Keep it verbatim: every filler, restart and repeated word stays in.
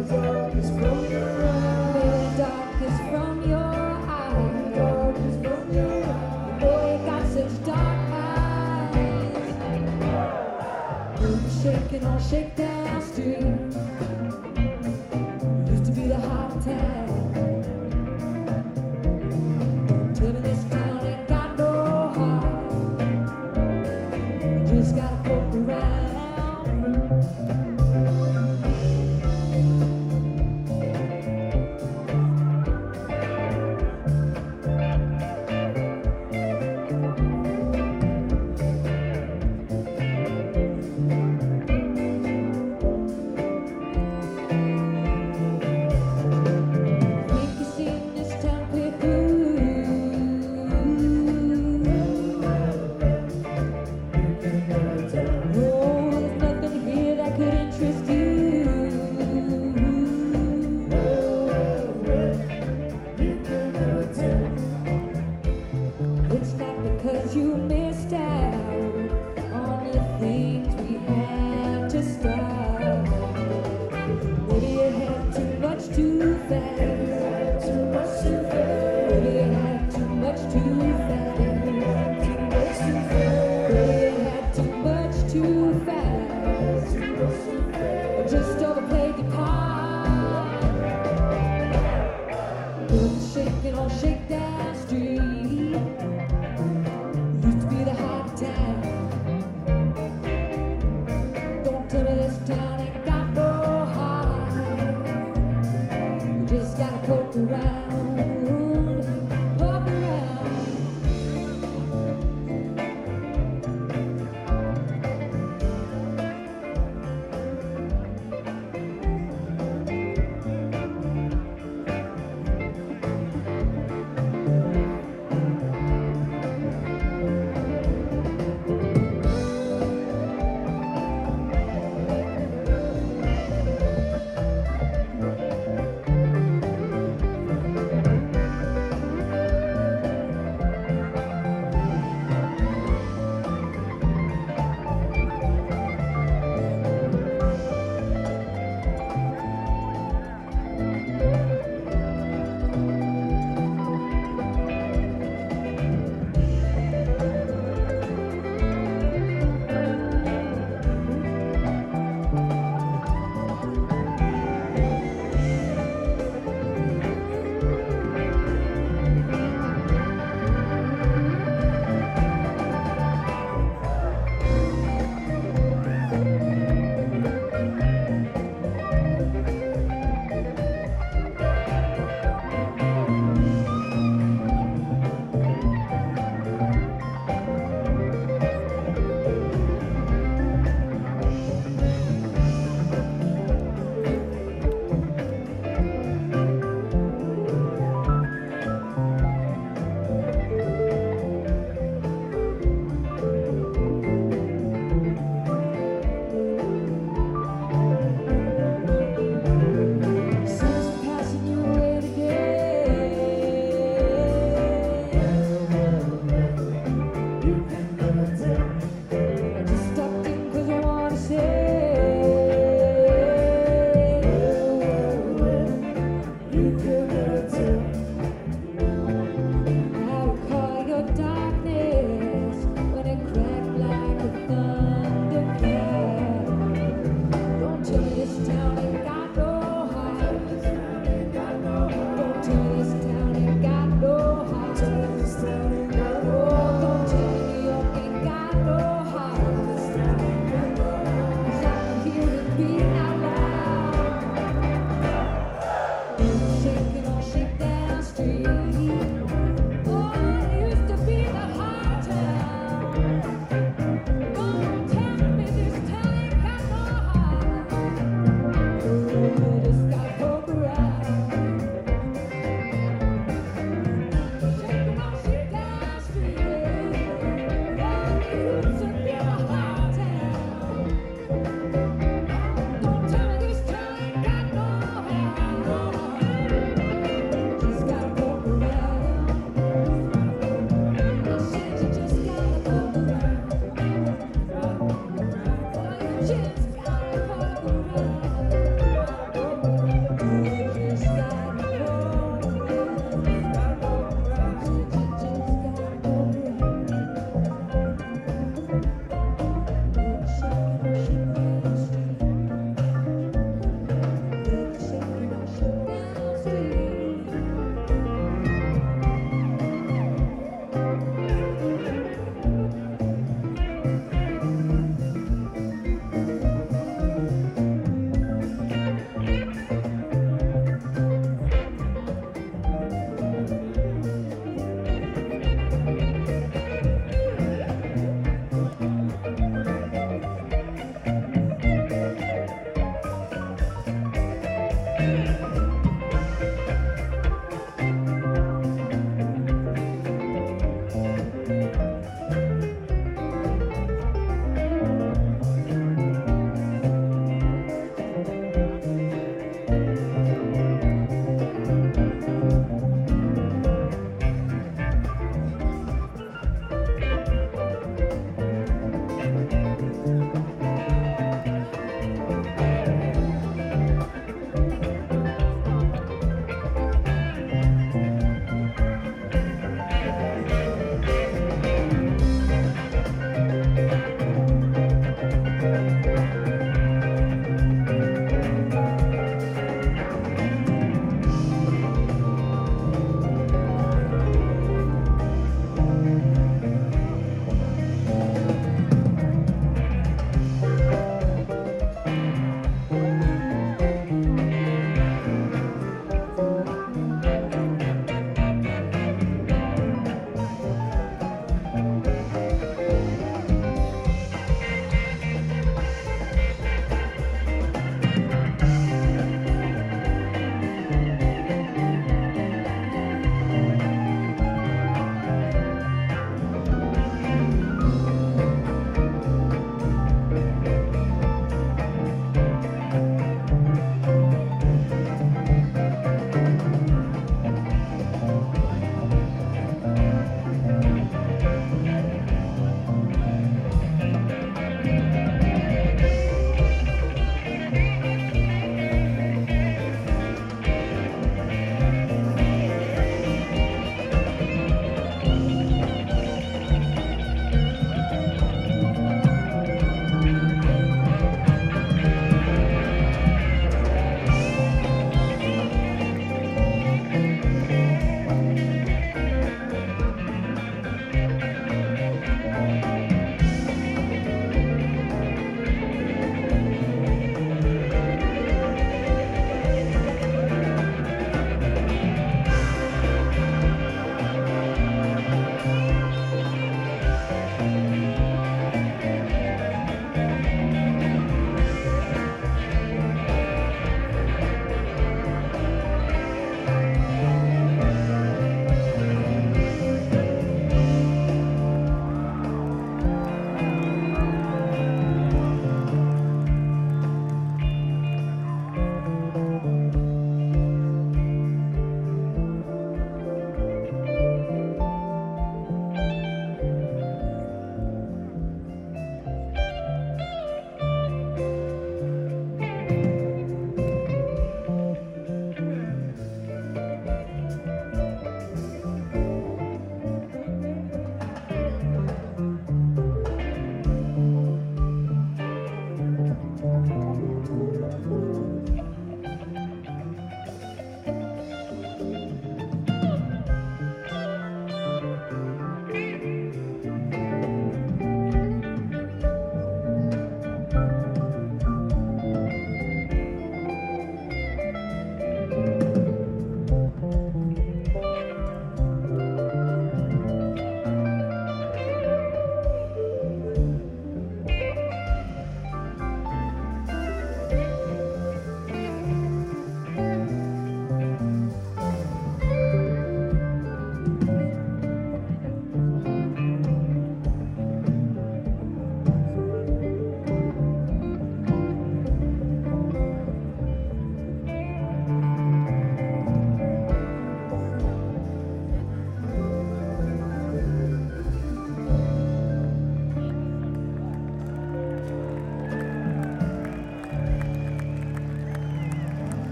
darkest from your eyes. May the darkest from your eyes. Darkest from your eyes. Boy, you got such dark eyes. You're shaking on Shakedown Street. Used to be the hot town. Tell me this town ain't got no heart. Just gotta poke around. Think you seen this town play Oh, there's nothing here that could interest you. It's not because you missed out on the things we had to stop. Maybe you had too much too fast. Too much too fast. Maybe you had too much too fast. Too much too fast. Maybe you had too much too fast. Too much too fast. Or just overplayed your part. You're shaking on shaking.